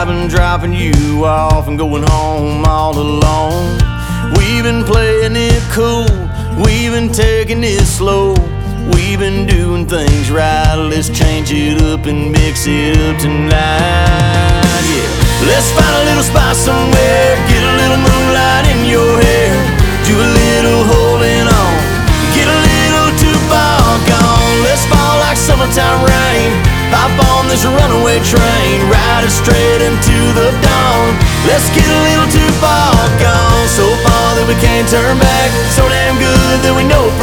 I've been dropping you off and going home all alone. We've been playing it cool, we've been taking it slow. We've been doing things right, let's change it up and mix it up tonight, yeah. Let's find a little spot somewhere, get a little moonlight in your hair, do a little holding on, get a little too far gone. Let's fall like summertime rain, hop on this runaway train, ride it straight into the dawn. Let's get a little too far gone, so far that we can't turn back, so damn good that we know